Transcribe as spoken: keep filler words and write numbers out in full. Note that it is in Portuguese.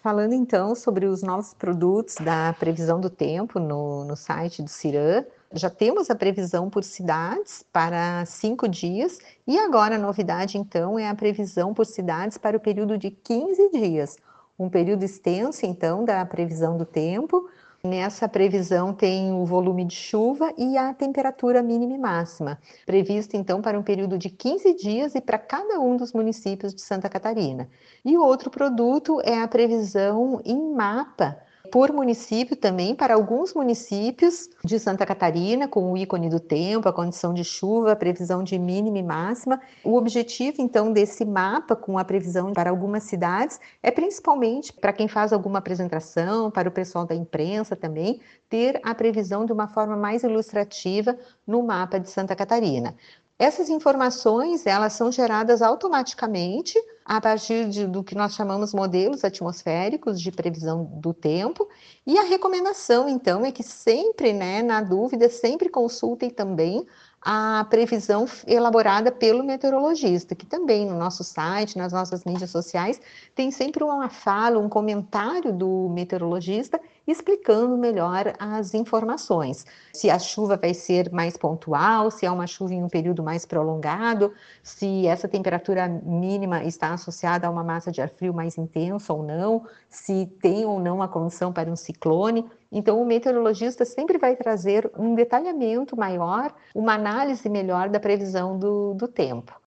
Falando então sobre os novos produtos da previsão do tempo no no site do CIRAM, já temos a previsão por cidades para cinco dias, e agora a novidade então é a previsão por cidades para o período de quinze dias, um período extenso então da previsão do tempo. Nessa previsão tem o volume de chuva e a temperatura mínima e máxima, previsto então para um período de quinze dias e para cada um dos municípios de Santa Catarina. E o outro produto é a previsão em mapa, por município também, para alguns municípios de Santa Catarina, com o ícone do tempo, a condição de chuva, a previsão de mínima e máxima. O objetivo, então, desse mapa, com a previsão para algumas cidades, é principalmente para quem faz alguma apresentação, para o pessoal da imprensa também, ter a previsão de uma forma mais ilustrativa no mapa de Santa Catarina. Essas informações, elas são geradas automaticamente a partir de, do que nós chamamos modelos atmosféricos de previsão do tempo, e a recomendação, então, é que sempre, né, na dúvida, sempre consultem também a previsão elaborada pelo meteorologista, que também no nosso site, nas nossas mídias sociais, tem sempre uma fala, um comentário do meteorologista explicando melhor as informações. Se a chuva vai ser mais pontual, se é uma chuva em um período mais prolongado, se essa temperatura mínima está associada a uma massa de ar frio mais intensa ou não, se tem ou não a condição para um ciclone. Então, o meteorologista sempre vai trazer um detalhamento maior, uma análise melhor da previsão do, do tempo.